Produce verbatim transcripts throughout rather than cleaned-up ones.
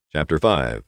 Chapter five.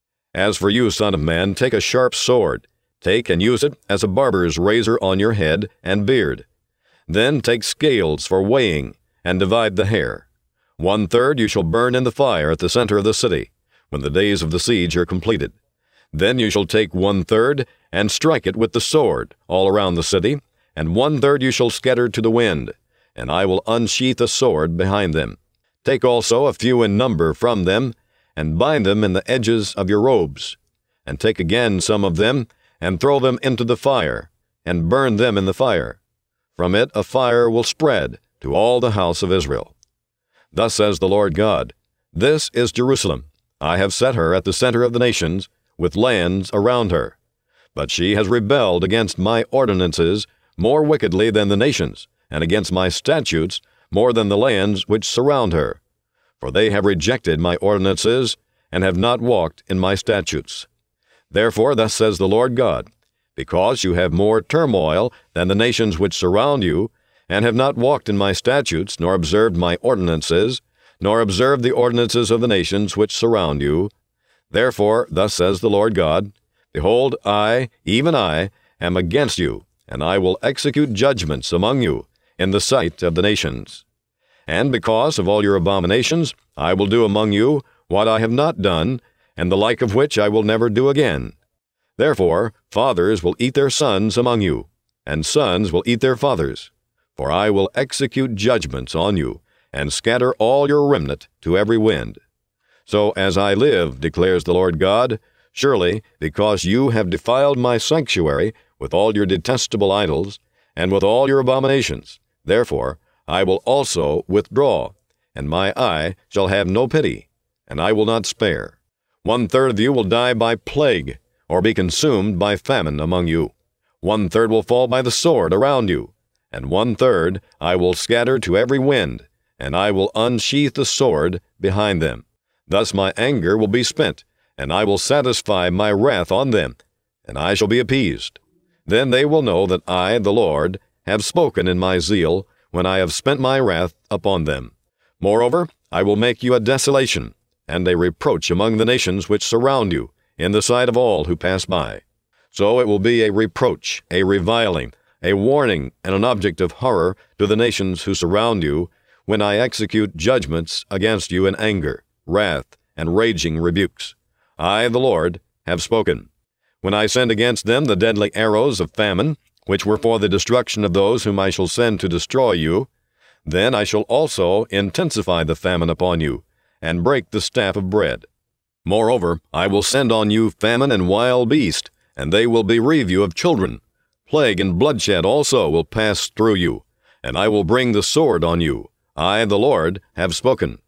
As for you, son of man, take a sharp sword. Take and use it as a barber's razor on your head and beard. Then take scales for weighing, and divide the hair. One-third you shall burn in the fire at the center of the city, when the days of the siege are completed. Then you shall take one-third, and strike it with the sword all around the city, and one-third you shall scatter to the wind, and I will unsheath a sword behind them. Take also a few in number from them, and bind them in the edges of your robes. And take again some of them, and throw them into the fire, and burn them in the fire. From it a fire will spread to all the house of Israel. Thus says the Lord God, This is Jerusalem. I have set her at the center of the nations, with lands around her. But she has rebelled against my ordinances more wickedly than the nations, and against my statutes more than the lands which surround her. For they have rejected my ordinances, and have not walked in my statutes. Therefore thus says the Lord God, Because you have more turmoil than the nations which surround you, and have not walked in my statutes, nor observed my ordinances, nor observed the ordinances of the nations which surround you, therefore thus says the Lord God, Behold, I, even I, am against you, and I will execute judgments among you in the sight of the nations. And because of all your abominations, I will do among you what I have not done, and the like of which I will never do again. Therefore fathers will eat their sons among you, and sons will eat their fathers. For I will execute judgments on you, and scatter all your remnant to every wind. So as I live, declares the Lord God, surely, because you have defiled my sanctuary with all your detestable idols, and with all your abominations, therefore I will also withdraw, and my eye shall have no pity, and I will not spare. One-third of you will die by plague, or be consumed by famine among you. One-third will fall by the sword around you, and one-third I will scatter to every wind, and I will unsheath the sword behind them. Thus my anger will be spent, and I will satisfy my wrath on them, and I shall be appeased. Then they will know that I, the Lord, have spoken in my zeal, when I have spent my wrath upon them. Moreover, I will make you a desolation, and a reproach among the nations which surround you, in the sight of all who pass by. So it will be a reproach, a reviling, a warning, and an object of horror to the nations who surround you, when I execute judgments against you in anger, wrath, and raging rebukes. I, the Lord, have spoken. When I send against them the deadly arrows of famine, which were for the destruction of those whom I shall send to destroy you, then I shall also intensify the famine upon you, and break the staff of bread. Moreover, I will send on you famine and wild beast, and they will bereave you of children. Plague and bloodshed also will pass through you, and I will bring the sword on you. I, the Lord, have spoken.